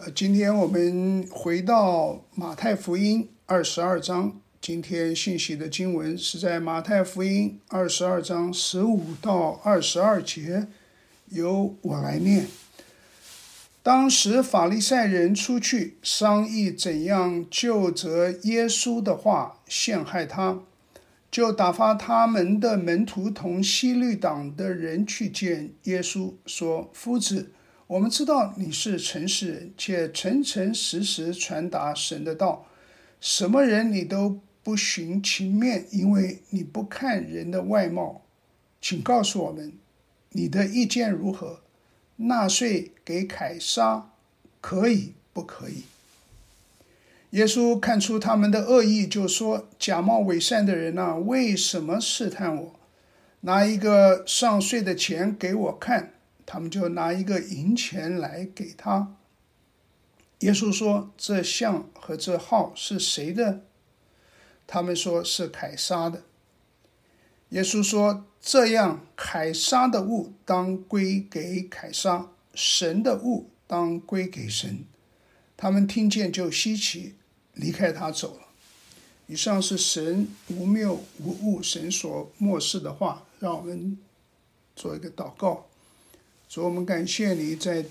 今天我们回到马太福音22章，今天信息的经文是在马太福音22章15到22节，由我来念。当时法利赛人出去商议怎样就着耶稣的话陷害他，就打发他们的门徒同希律党的人去见耶稣，说：夫子，我们知道你是诚实人，且诚诚实实传达神的道，什么人你都不徇情面，因为你不看人的外貌。请告诉我们，你的意见如何？纳税给凯撒可以不可以？耶稣看出他们的恶意，就说：假冒伪善的人啊，为什么试探我？拿一个上税的钱给我看。他们就拿一个银钱来给他。耶稣说：这像和这号是谁的？他们说是凯撒的。耶稣说：这样，凯撒的物当归给凯撒，神的物当归给神。他们听见就稀奇，离开他走了。以上是神无谬无误，神所默示的话。让我们做一个祷告。主，我们感谢你在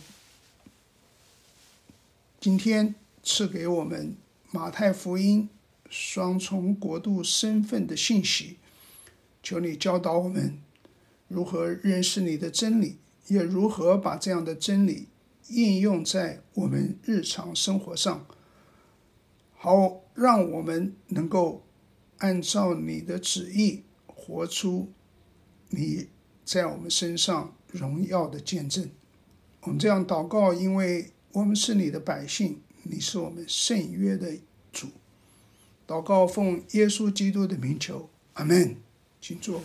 今天赐给我们马太福音双重国度身份的信息，求你教导我们如何认识你的真理，也如何把这样的真理应用在我们日常生活上，好让我们能够按照你的旨意活出你在我们身上荣耀的见证。我们这样祷告，因为我们是你的百姓，你是我们圣约的主。祷告奉耶稣基督的名求，阿们。请坐。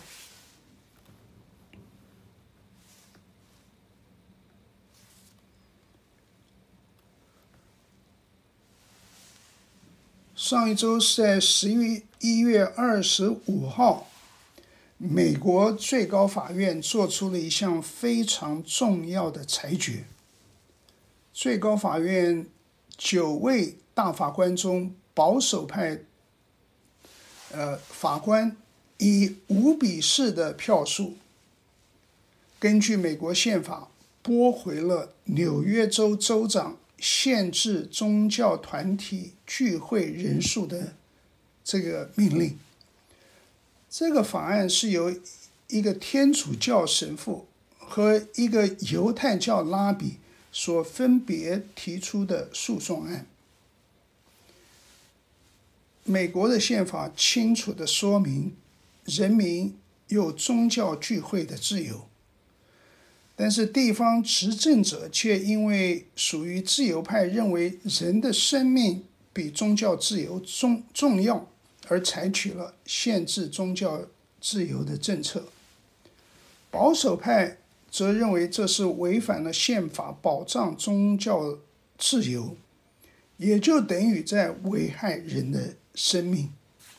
上一周是在1月25号，美国最高法院做出了一项非常重要的裁决。最高法院9位大法官中，保守派法官以5-4的票数，根据美国宪法驳回了纽约州州长限制宗教团体聚会人数的这个命令。这个法案是由一个天主教神父和一个犹太教拉比所分别提出的诉讼案。美国的宪法清楚地说明，人民有宗教聚会的自由，但是地方执政者却因为属于自由派，认为人的生命比宗教自由重要，而采取了限制宗教自由的政策。保守派则认为这是违反了宪法保障宗教自由，也就等于在危害人的生命。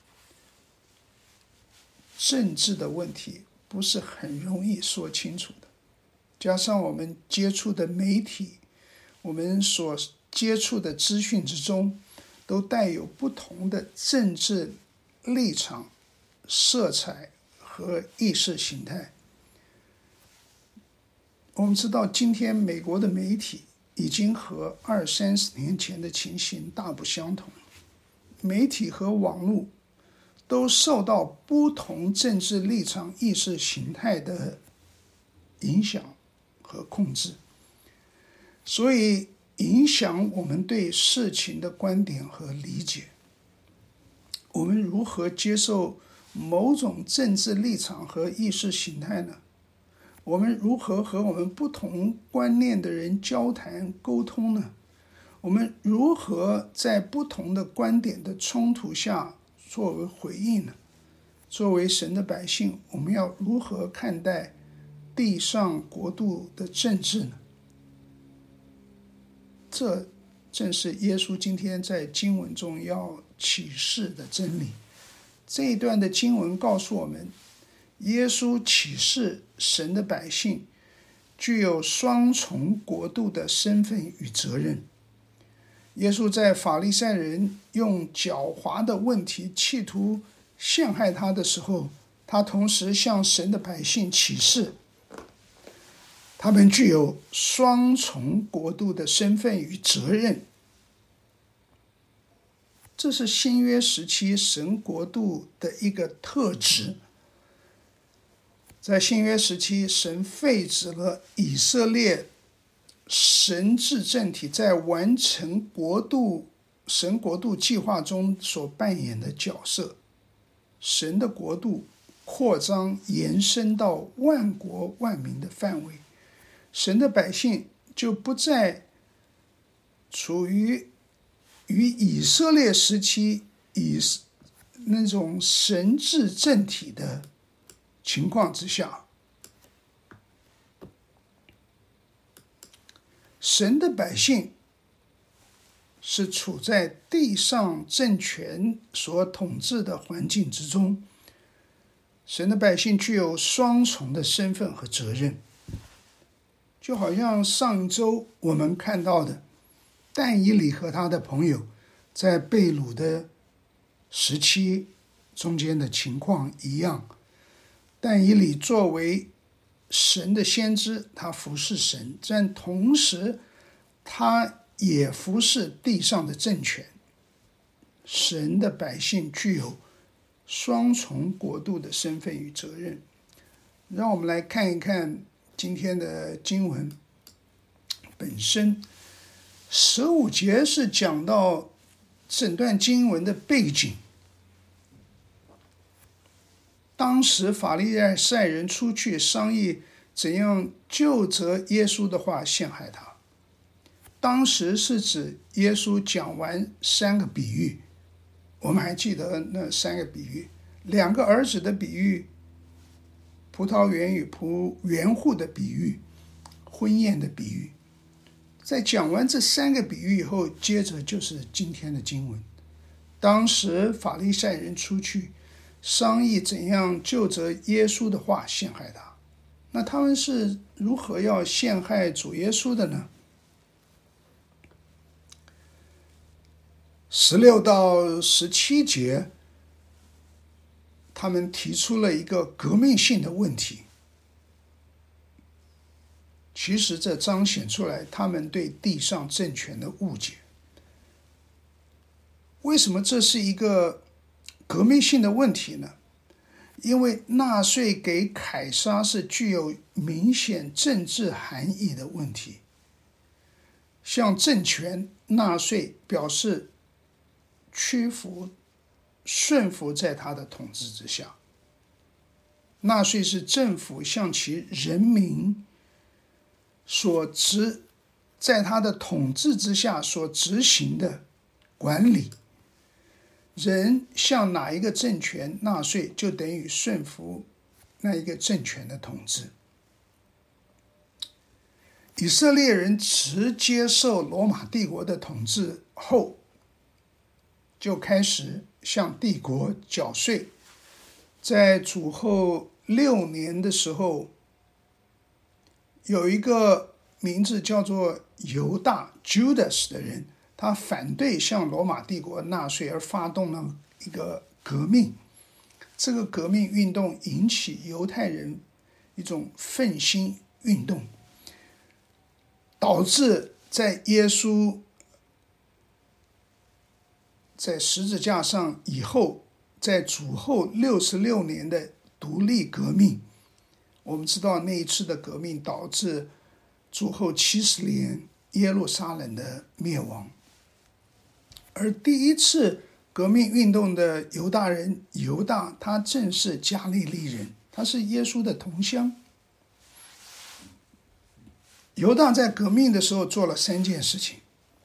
政治的问题不是很容易说清楚的，加上我们接触的媒体，我们所接触的资讯之中，都带有不同的政治立场、色彩和意识形态。我们知道，今天美国的媒体已经和20-30年前的情形大不相同。媒体和网络都受到不同政治立场、意识形态的影响和控制，所以影响我们对事情的观点和理解。我们如何接受某种政治立场和意识形态呢？我们如何和我们不同观念的人交谈沟通呢？我们如何在不同的观点的冲突下作为回应呢？作为神的百姓，我们要如何看待地上国度的政治呢？这正是耶稣今天在经文中要启示的真理。这一段的经文告诉我们，耶稣启示神的百姓具有双重国度的身份与责任。 耶稣在法利赛人用狡猾的问题企图陷害他的时候，他同时向神的百姓启示，他们具有双重国度的身份与责任。这是新约时期神国度的一个特质。在新约时期，神废止了以色列神治政体在完成神国度计划中所扮演的角色。神的国度扩张延伸到万国万民的范围，神的百姓就不再处于与以色列时期那种神治政体的情况之下。神的百姓是处在地上政权所统治的环境之中，神的百姓具有双重的身份和责任。就好像上一周我们看到的但以理和他的朋友在被掳的时期中间的情况一样，但以理作为神的先知，他服侍神，但同时他也服侍地上的政权。神的百姓具有双重国度的身份与责任。让我们来看一看今天的经文本身。15节是讲到整段经文的背景。当时法利赛人出去商议怎样就责耶稣的话陷害他。当时是指耶稣讲完3个比喻，我们还记得那3个比喻：2个儿子的比喻，葡萄园与园户的比喻，婚宴的比喻。在讲完这3个比喻以后，接着就是今天的经文。当时法利赛人出去商议怎样就着耶稣的话陷害他。那他们是如何要陷害主耶稣的呢？16到17节，他们提出了一个革命性的问题。其实这彰显出来他们对地上政权的误解。为什么这是一个革命性的问题呢？因为纳税给凯撒是具有明显政治含义的问题。向政权纳税表示屈服、顺服在他的统治之下。纳税是政府向其人民在他的统治之下所执行的管理。人向哪一个政权纳税，就等于顺服那一个政权的统治。以色列人只接受罗马帝国的统治后，就开始向帝国缴税。在主后6年的时候，有一个名字叫做犹大 Judas 的人，他反对向罗马帝国纳税，而发动了一个革命。这个革命运动引起犹太人一种奋心运动，导致在耶稣在十字架上以后，在主后66年的独立革命。我们知道那一次的革命导致主后70年耶路撒冷的灭亡。而第一次革命运动的犹大人犹大，他正是加利利人，他是耶稣的同乡。犹大在革命的时候做了3件事情。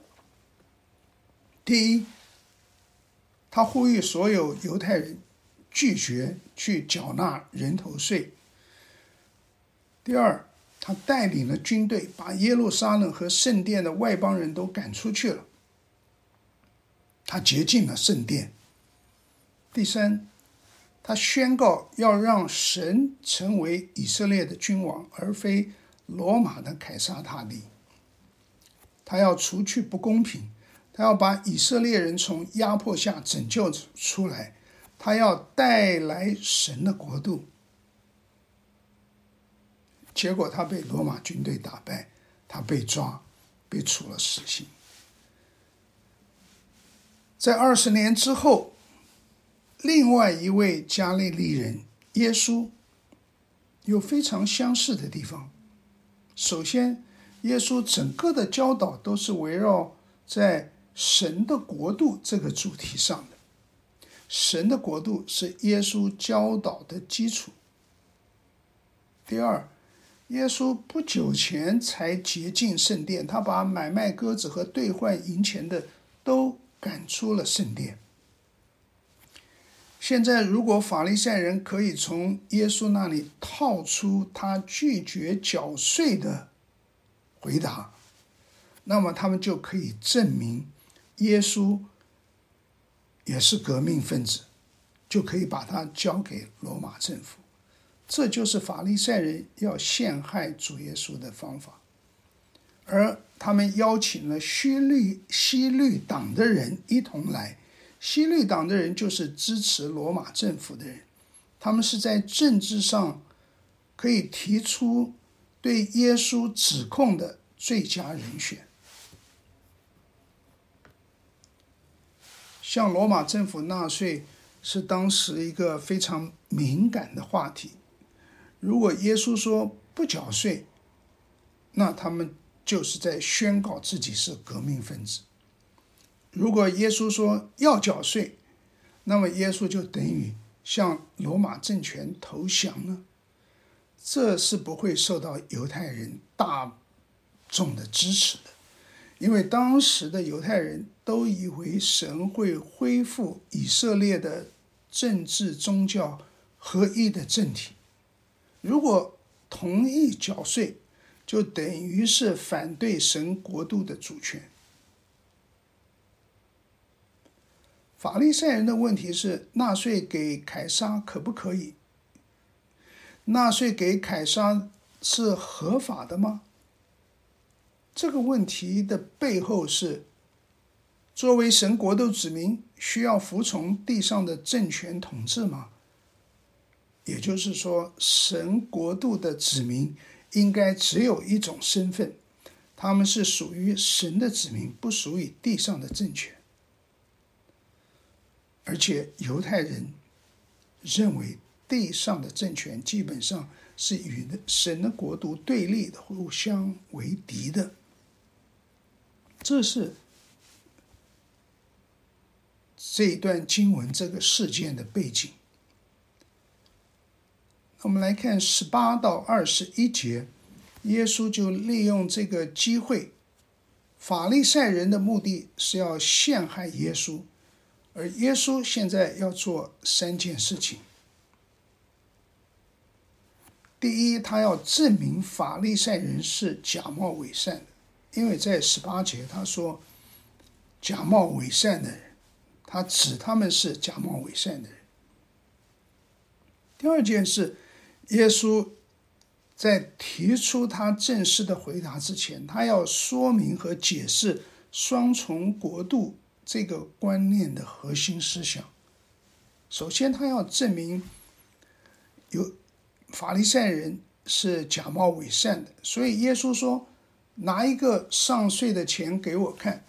第一，他呼吁所有犹太人拒绝去缴纳人头税。第二，他带领了军队，把耶路撒冷和圣殿的外邦人都赶出去了。他洁净了圣殿。第三，他宣告要让神成为以色列的君王，而非罗马的凯撒大帝。他要除去不公平， 他要把以色列人从压迫下拯救出来，他要带来神的国度。结果他被罗马军队打败，他被抓，被处了死刑。在20年之后，另外一位加利利人耶稣有非常相似的地方。首先，耶稣整个的教导都是围绕在神的国度这个主题上的。神的国度是耶稣教导的基础。第二，耶稣不久前才洁净圣殿，他把买卖鸽子和兑换银钱的都赶出了圣殿。现在如果法利赛人可以从耶稣那里套出他拒绝缴税的回答，那么他们就可以证明耶稣也是革命分子，就可以把他交给罗马政府。这就是法利赛人要陷害主耶稣的方法。而他们邀请了希律党的人一同来。希律党的人就是支持罗马政府的人，他们是在政治上可以提出对耶稣指控的最佳人选。向罗马政府纳税是当时一个非常敏感的话题。如果耶稣说不缴税，那他们就是在宣告自己是革命分子。如果耶稣说要缴税，那么耶稣就等于向罗马政权投降了。这是不会受到犹太人大众的支持的，因为当时的犹太人都以为神会恢复以色列的政治宗教合一的政体。如果同意缴税，就等于是反对神国度的主权。法利赛人的问题是，纳税给凯撒可不可以？纳税给凯撒是合法的吗？这个问题的背后是，作为神国度子民，需要服从地上的政权统治吗？也就是说，神国度的子民应该只有一种身份，他们是属于神的子民，不属于地上的政权。而且犹太人认为地上的政权基本上是与神的国度对立的，互相为敌的。这是这一段经文这个事件的背景。我们来看18到21节，耶稣就利用这个机会，法利赛人的目的是要陷害耶稣，而耶稣现在要做3件事情。第一，他要证明法利赛人是假冒伪善的，因为在18节他说假冒伪善的人，他指他们是假冒伪善的人。第二件事，耶稣在提出他正式的回答之前，他要说明和解释双重国度这个观念的核心思想。首先，他要证明法利赛人是假冒伪善的，所以耶稣说，拿一个上税的钱给我看。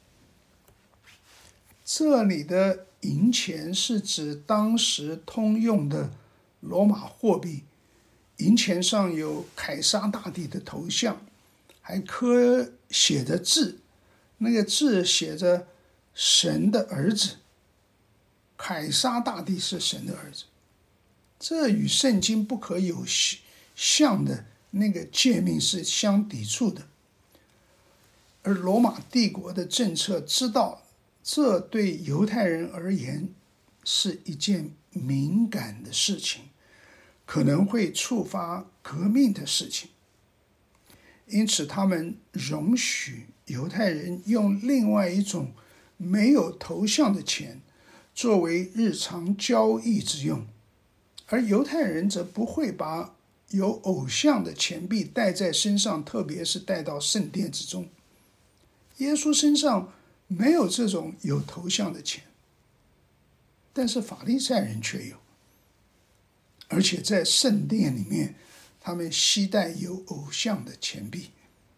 这里的银钱是指当时通用的罗马货币，银钱上有凯撒大帝的头像，还刻写着字，那个字写着神的儿子，凯撒大帝是神的儿子。这与圣经不可有像的那个诫命是相抵触的。而罗马帝国的政策知道这对犹太人而言是一件敏感的事情，可能会触发革命的事情，因此他们容许犹太人用另外一种没有头像的钱作为日常交易之用，而犹太人则不会把有偶像的钱币带在身上，特别是带到圣殿之中。耶稣身上没有这种有头像的钱，但是法利赛人却有，而且在圣殿里面，他们携带有偶像的钱币。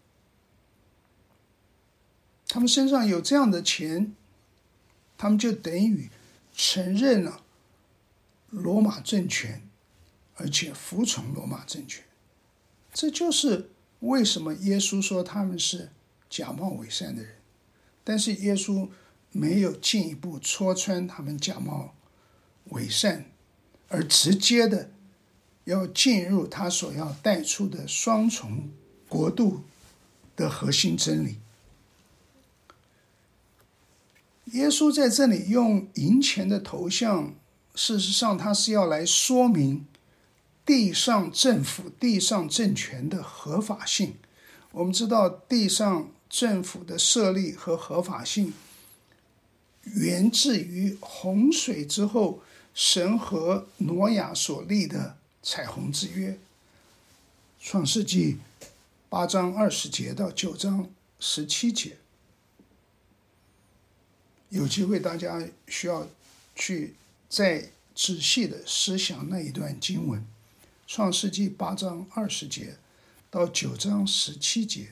他们身上有这样的钱，他们就等于承认了罗马政权，而且服从罗马政权。这就是为什么耶稣说他们是假冒伪善的人，但是耶稣没有进一步戳穿他们假冒伪善，而直接的要进入他所要带出的双重国度的核心真理。耶稣在这里用银钱的头像，事实上他是要来说明地上政府、地上政权的合法性。我们知道地上政府的设立和合法性源自于洪水之后神和挪亚所立的彩虹之约，创世纪8章20节到9章17节。有机会大家需要去再仔细的思想那一段经文，创世纪8章20节到9章17节。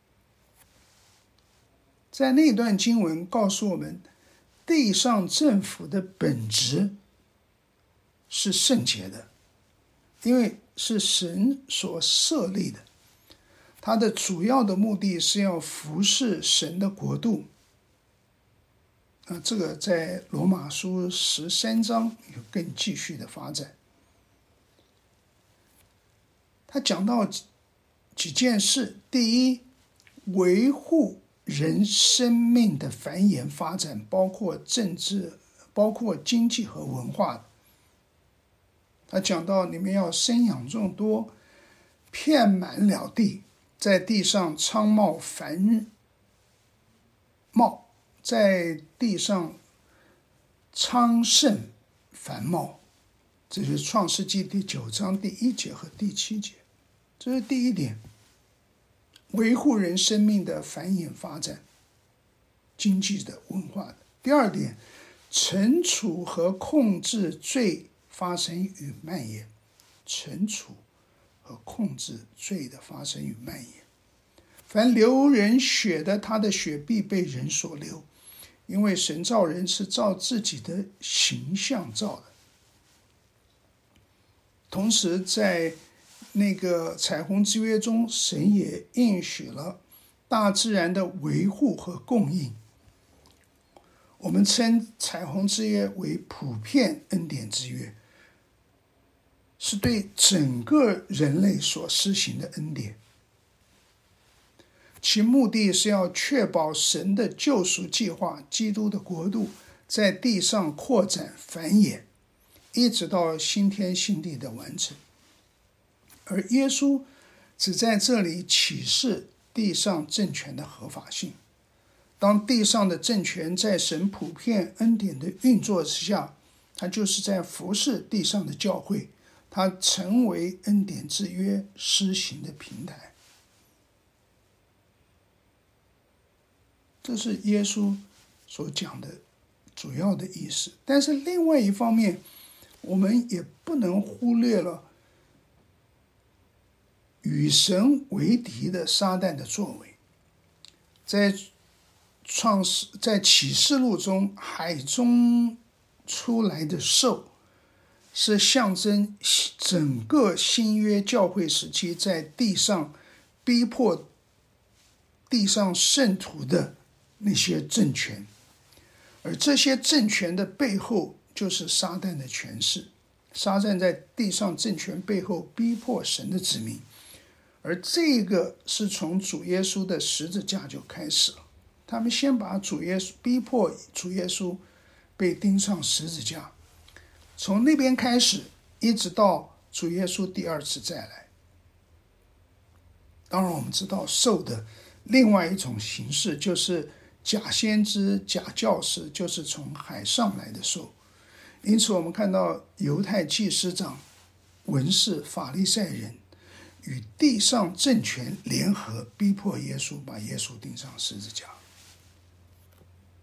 在那段经文告诉我们，地上政府的本质是圣洁的，因为是神所设立的，它的主要的目的是要服侍神的国度。这个在罗马书13章有更继续的发展。他讲到几件事：第一，维护人生命的繁衍发展，包括政治、包括经济和文化。他讲到你们要生养众多，遍满了地，在地上昌茂繁茂，在地上昌盛繁茂。这是创世纪第9章第1节和第7节。这是第一点，维护人生命的繁衍发展，经济的、文化的。第二点，惩处和控制罪发生与蔓延，惩处和控制罪的发生与蔓延。凡流人血的，他的血必被人所流，因为神造人是照自己的形象造的。同时在那个彩虹之约中，神也应许了大自然的维护和供应。我们称彩虹之约为普遍恩典之约，是对整个人类所施行的恩典，其目的是要确保神的救赎计划、基督的国度在地上扩展繁衍，一直到新天新地的完成。而耶稣只在这里启示地上政权的合法性。当地上的政权在神普遍恩典的运作之下，它就是在服侍地上的教会，它成为恩典之约施行的平台。这是耶稣所讲的主要的意思。但是另外一方面，我们也不能忽略了与神为敌的撒旦的作为。在启示录中，海中出来的兽是象征整个新约教会时期在地上逼迫地上圣徒的那些政权，而这些政权的背后就是撒旦的权势。撒旦在地上政权背后逼迫神的子民，而这个是从主耶稣的十字架就开始了。他们先把主耶稣逼迫主耶稣被钉上十字架，从那边开始一直到主耶稣第二次再来。当然我们知道兽的另外一种形式就是假先知、假教师，就是从海上来的兽。因此我们看到犹太祭司长、文士、法利赛人与地上政权联合逼迫耶稣，把耶稣钉上十字架。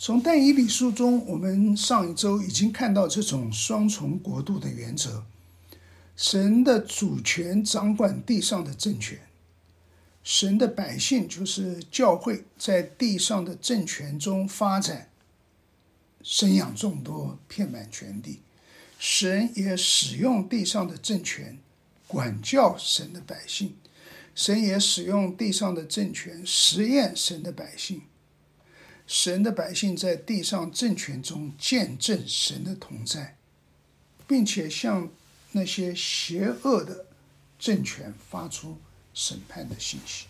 从但以理书中，我们上一周已经看到这种双重国度的原则。神的主权掌管地上的政权，神的百姓就是教会，在地上的政权中发展，生养众多，遍满全地。神也使用地上的政权管教神的百姓，神也使用地上的政权实验神的百姓。神的百姓在地上政权中见证神的同在，并且向那些邪恶的政权发出审判的信息。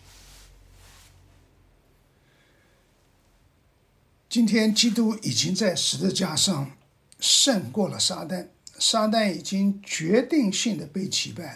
今天基督已经在十字架上胜过了撒旦，撒旦已经决定性的被击败了。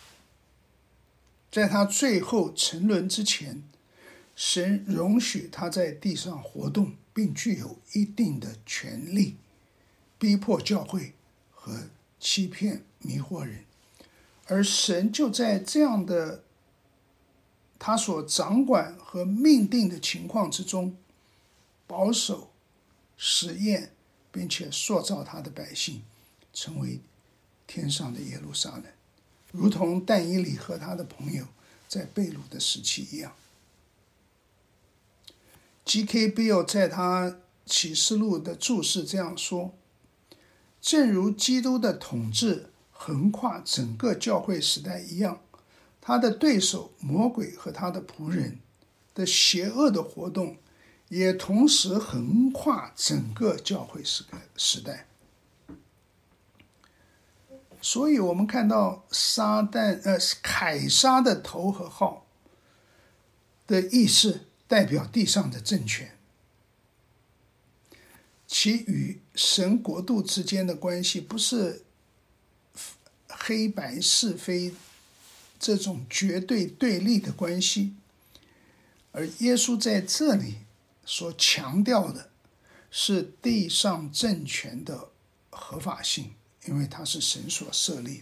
在他最后沉沦之前，神容许他在地上活动，并具有一定的权力，逼迫教会和欺骗迷惑人。而神就在这样的他所掌管和命定的情况之中，保守、实验，并且塑造他的百姓，成为天上的耶路撒冷，如同但以理和他的朋友在被掳的时期一样。G.K. Beale 在他启示录的注释这样说：正如基督的统治横跨整个教会时代一样，他的对手魔鬼和他的仆人的邪恶的活动也同时横跨整个教会时代。所以我们看到凯撒的头和号的意思代表地上的政权，其与神国度之间的关系不是黑白是非这种绝对对立的关系，而耶稣在这里所强调的是地上政权的合法性，因为它是神所设立的。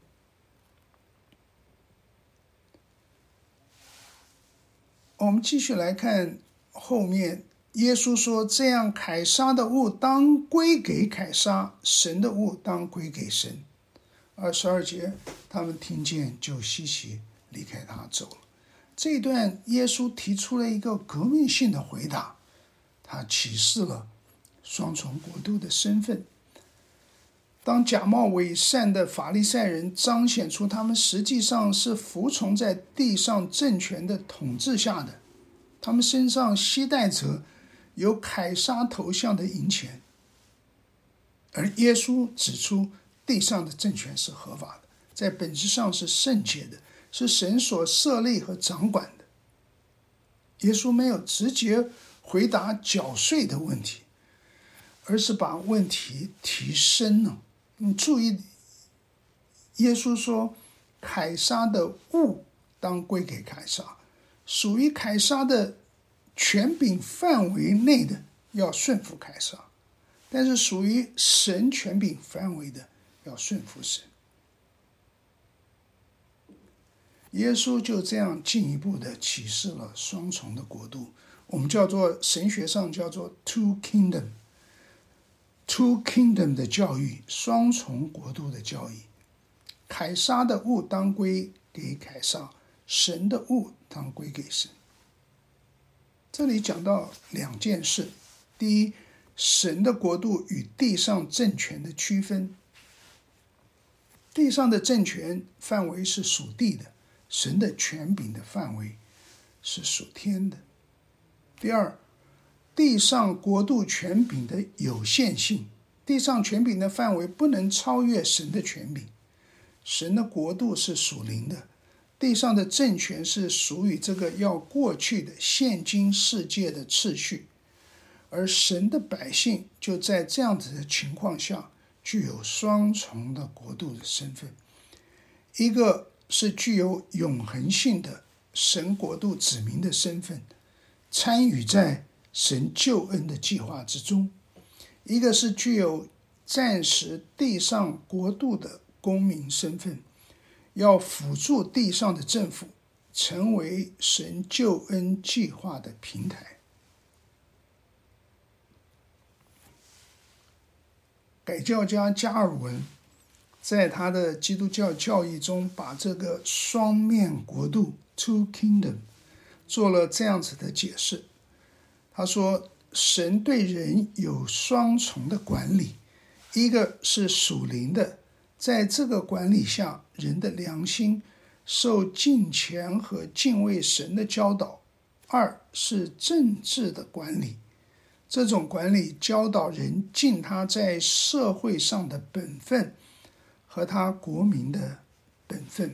我们继续来看后面，耶稣说：这样凯撒的物当归给凯撒，神的物当归给神。22节，他们听见就稀奇，离开他走了。这一段耶稣提出了一个革命性的回答，他启示了双重国度的身份。当假冒伪善的法利赛人彰显出他们实际上是服从在地上政权的统治下的，他们身上携带着有凯撒头像的银钱，而耶稣指出地上的政权是合法的，在本质上是圣洁的，是神所设立和掌管的。耶稣没有直接回答缴税的问题，而是把问题提升了。你注意，耶稣说凯撒的物当归给凯撒，属于凯撒的权柄范围内的要顺服凯撒，但是属于神权柄范围的要顺服神。耶稣就这样进一步的启示了双重的国度，我们叫做神学上叫做 two kingdom 的教育，双重国度的教育。凯撒的物当归给凯撒，神的物当归给神。这里讲到两件事，第一，神的国度与地上政权的区分。地上的政权范围是属地的，神的权柄的范围是属天的。第二，地上国度权柄的有限性，地上权柄的范围不能超越神的权柄。神的国度是属灵的，地上的政权是属于这个要过去的现今世界的次序，而神的百姓就在这样子的情况下具有双重的国度的身份。一个是具有永恒性的神国度子民的身份，参与在神救恩的计划之中；一个是具有暂时地上国度的公民身份，要辅助地上的政府成为神救恩计划的平台。 改教家加尔文在他的基督教教义中，把这个双面国度 （two kingdom） 做了这样子的解释。他说，神对人有双重的管理，一个是属灵的，在这个管理下，人的良心受敬虔和敬畏神的教导；二是政治的管理，这种管理教导人尽他在社会上的本分和他国民的本分。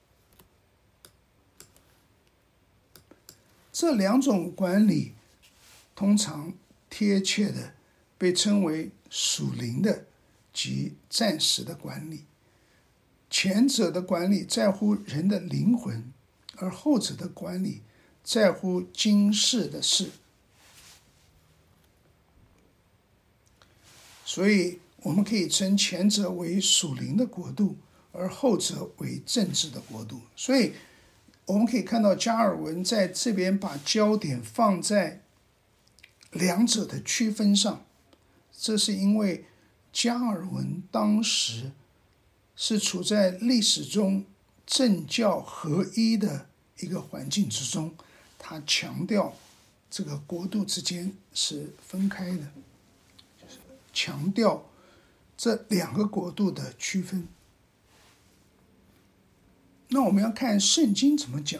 这两种管理通常贴切的被称为属灵的及暂时的管理。前者的管理在乎人的灵魂，而后者的管理在乎今世的事。所以我们可以称前者为属灵的国度，而后者为政治的国度。所以我们可以看到加尔文在这边把焦点放在两者的区分上，这是因为加尔文当时是处在历史中政教合一的一个环境之中，他强调这个国度之间是分开的，就是强调这两个国度的区分。那我们要看圣经怎么讲。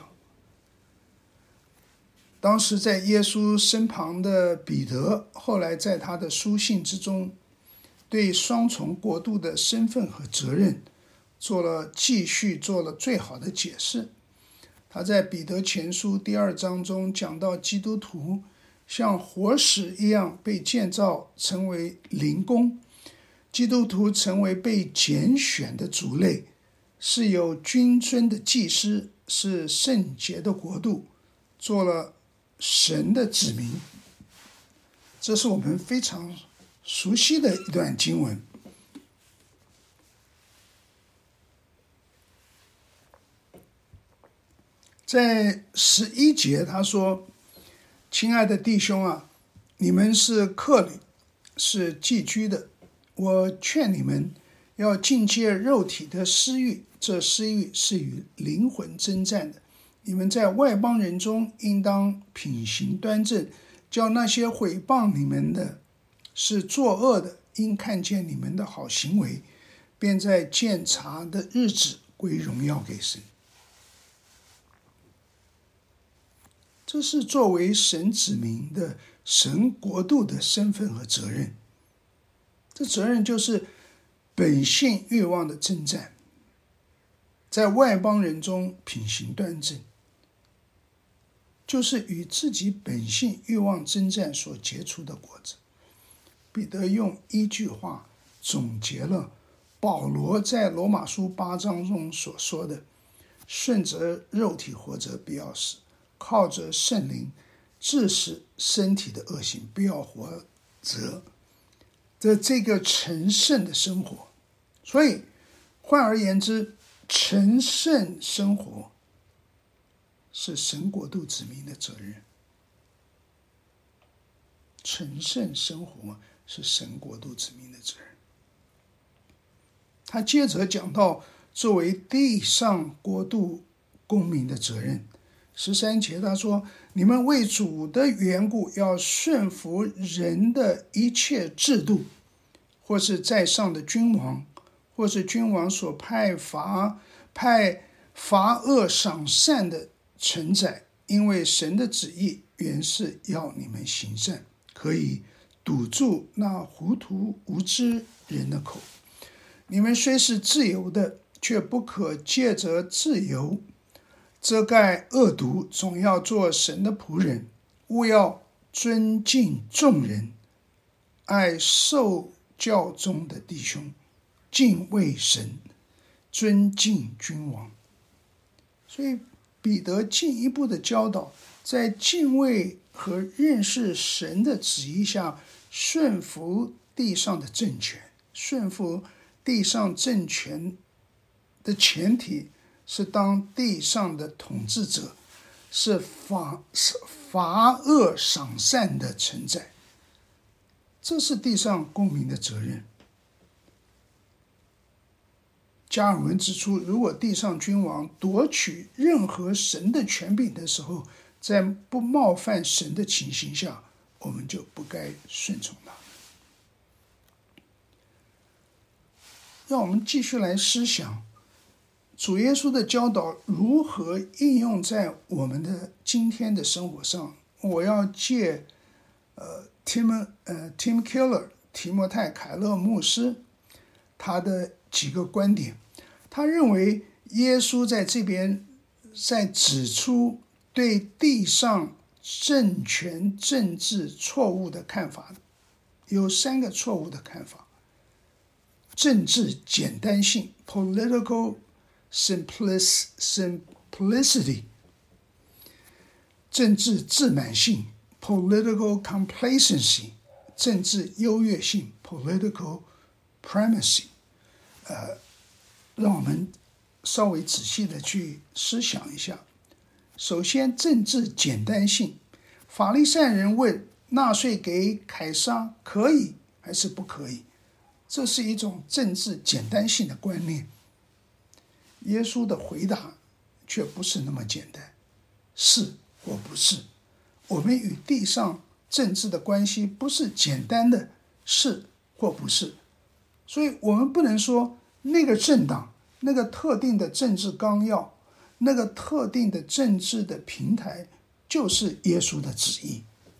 当时在耶稣身旁的彼得，后来在他的书信之中，对双重国度的身份和责任继续做了最好的解释。他在彼得前书第2章中讲到，基督徒像活石一样被建造成为灵宫，基督徒成为被拣选的族类，是有君尊的祭司，是圣洁的国度，做了神的子民。这是我们非常熟悉的一段经文。在11节他说，亲爱的弟兄啊，你们是客旅，是寄居的，我劝你们要禁戒肉体的私欲，这私欲是与灵魂征战的。你们在外邦人中应当品行端正，叫那些毁谤你们的是作恶的，因看见你们的好行为，便在鉴察的日子归荣耀给神。这是作为神子民的神国度的身份和责任。这责任就是本性欲望的征战，在外邦人中品行端正，就是与自己本性欲望征战所结出的果子。彼得用一句话总结了保罗在罗马书8章中所说的：顺着肉体活着，不要死；靠着圣灵致死身体的恶行，不要活着的这个成圣的生活。所以换而言之，成圣生活是神国度子民的责任。成圣生活是神国度子民的责任。他接着讲到作为地上国度公民的责任。13节他说，你们为主的缘故要顺服人的一切制度，或是在上的君王，或是君王所派罚恶赏善的臣宰，因为神的旨意原是要你们行善，可以堵住那糊涂无知人的口。你们虽是自由的，却不可借着自由遮盖恶毒，总要做神的仆人，务要尊敬众人，爱受教中的弟兄，敬畏神，尊敬君王。所以彼得进一步的教导，在敬畏和认识神的旨意下，顺服地上的政权。顺服地上政权的前提是，当地上的统治者是罚恶赏善的臣宰，这是地上公民的责任。 加尔文指出，如果地上君王夺取任何神的权柄的时候，在不冒犯神的情形下，我们就不该顺从他。让我们继续来思想主耶稣的教导如何应用在我们的今天的生活上。我要借Tim Keller 提摩太凯勒牧师他的几个观点。他认为耶稣在这边在指出对地上政权政治错误的看法，有3个错误的看法：政治简单性 （political simplicity）、政治自满性 （political complacency）、政治优越性 （political primacy）。让我们稍微仔细的去思想一下。首先，政治简单性。法利赛人问纳税给凯撒可以还是不可以，这是一种政治简单性的观念。耶稣的回答却不是那么简单，是或不是。我们与地上政治的关系不是简单的是或不是，所以我们不能说那个政党、那个特定的政治纲要、那个特定的政治的平台就是耶稣的旨意。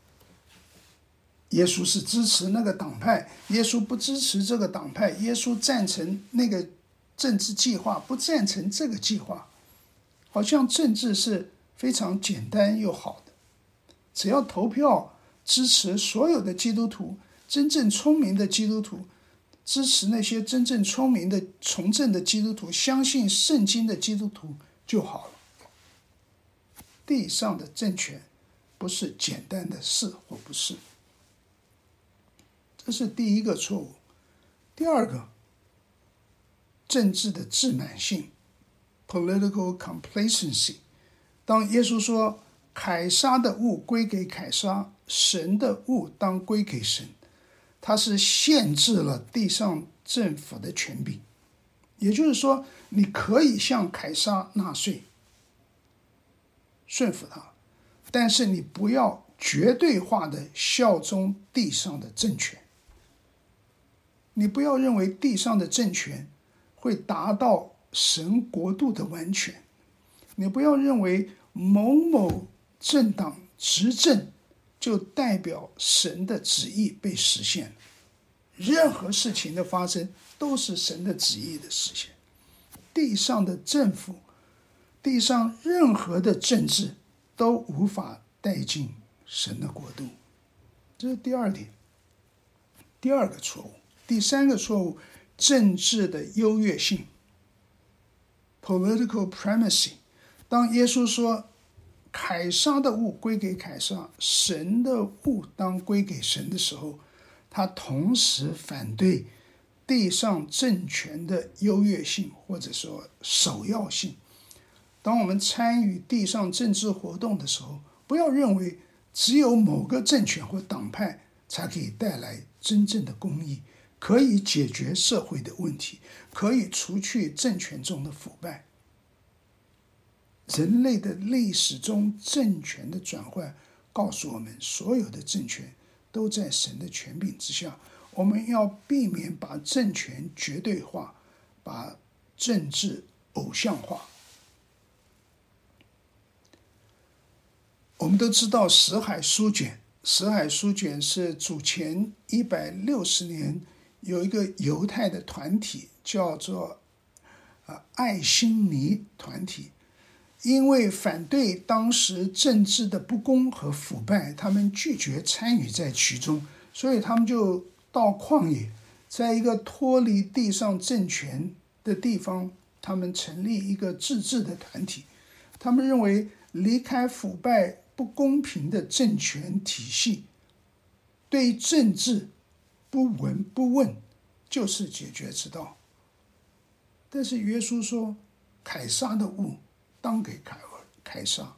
耶稣是支持那个党派，耶稣不支持这个党派，耶稣赞成那个政治计划，不赞成这个计划。好像政治是非常简单又好的，只要投票支持所有的基督徒，真正聪明的基督徒，支持那些真正聪明的从政的基督徒，相信圣经的基督徒就好了。地上的政权不是简单的是或不是，这是第一个错误。第二个，政治的自满性 （political complacency）。当耶稣说凯撒的物归给凯撒，神的物当归给神，他是限制了地上政府的权柄。也就是说，你可以向凯撒纳税，顺服他，但是你不要绝对化的效忠地上的政权。你不要认为地上的政权会达到神国度的完全，你不要认为某某政党执政就代表神的旨意被实现。任何事情的发生都是神的旨意的实现。地上的政府，地上任何的政治都无法带进神的国度。这是第二点，第二个错误。第三个错误，政治的优越性 （political primacy）。当耶稣说凯撒的物归给凯撒，神的物当归给神的时候，他同时反对地上政权的优越性，或者说首要性。当我们参与地上政治活动的时候，不要认为只有某个政权或党派才可以带来真正的公义，可以解决社会的问题，可以除去政权中的腐败。人类的历史中政权的转换告诉我们，所有的政权都在神的权柄之下。我们要避免把政权绝对化，把政治偶像化。我们都知道死海书卷，死海书卷是主前160年有一个犹太的团体叫做爱心尼团体，因为反对当时政治的不公和腐败，他们拒绝参与在其中，所以他们就到旷野，在一个脱离地上政权的地方，他们成立一个自治的团体。他们认为离开腐败不公平的政权体系，对政治不闻不问就是解决之道。但是耶稣说，凯撒的物当给凯撒。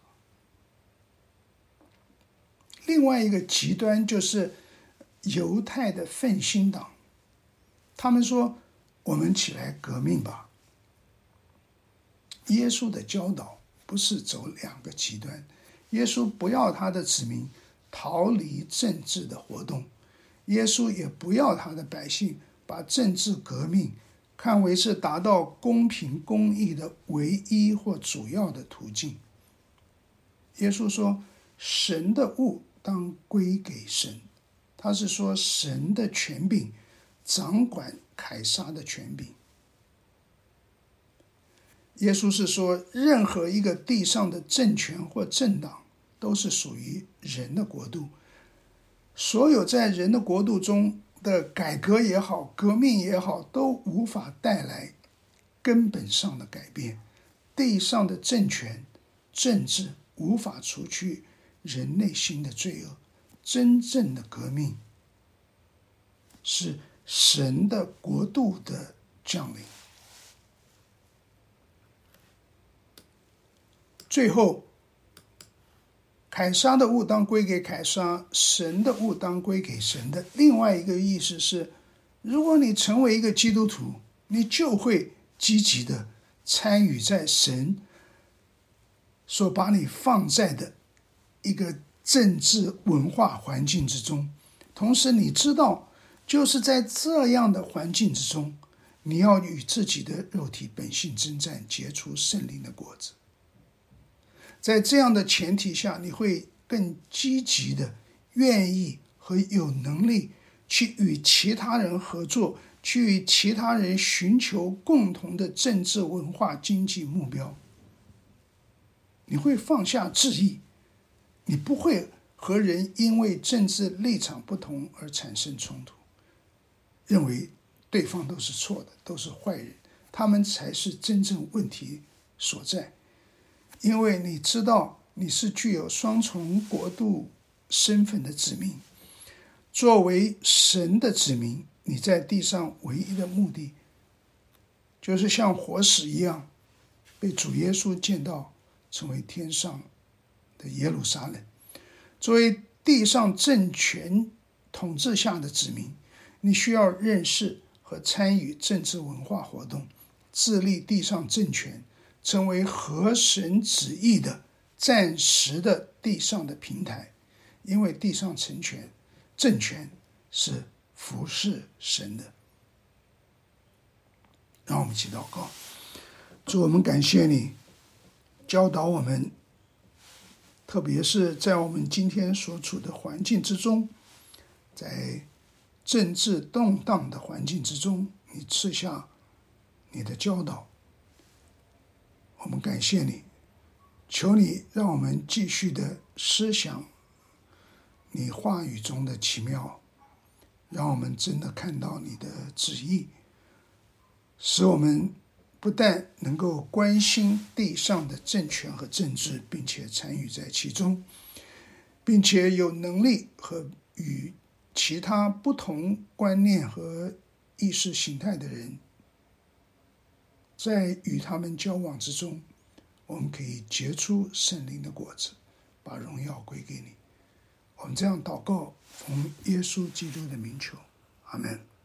另外一个极端就是犹太的奋兴党，他们说我们起来革命吧， 耶稣的教导不是走两个极端，耶稣不要他的子民逃离政治的活动，耶稣也不要他的百姓把政治革命看为是达到公平公义的唯一或主要的途径。耶稣说，神的物当归给神，他是说神的权柄掌管凯撒的权柄。耶稣是说，任何一个地上的政权或政党都是属于人的国度，所有在人的国度中的改革也好，革命也好，都无法带来根本上的改变。地上的政权、政治无法除去人内心的罪恶。真正的革命是神的国度的降临。最后，凯撒的物当归给凯撒，神的物当归给神的另外一个意思是，如果你成为一个基督徒，你就会积极的参与在神所把你放在的一个政治文化环境之中。同时你知道，就是在这样的环境之中，你要与自己的肉体本性征战，结出圣灵的果子。在这样的前提下，你会更积极的愿意和有能力去与其他人合作，去与其他人寻求共同的政治文化经济目标。你会放下质疑，你不会和人因为政治立场不同而产生冲突，认为对方都是错的，都是坏人，他们才是真正问题所在。因为你知道你是具有双重国度身份的子民，作为神的子民，你在地上唯一的目的就是像活死一样被主耶稣见到，成为天上的耶路撒冷。作为地上政权统治下的子民，你需要认识和参与政治文化活动，致力地上政权成为合神旨意的暂时的地上的平台，因为地上政权是服侍神的。让我们一起祷告。主，我们感谢你教导我们，特别是在我们今天所处的环境之中，在政治动荡的环境之中，你赐下你的教导。我们感谢你，求你让我们继续的思想你话语中的奇妙，让我们真的看到你的旨意，使我们不但能够关心地上的政权和政治，并且参与在其中，并且有能力和与其他不同观念和意识形态的人在与他们交往之中，我们可以结出圣灵的果子，把荣耀归给你。我们这样祷告，奉耶稣基督的名求，阿们。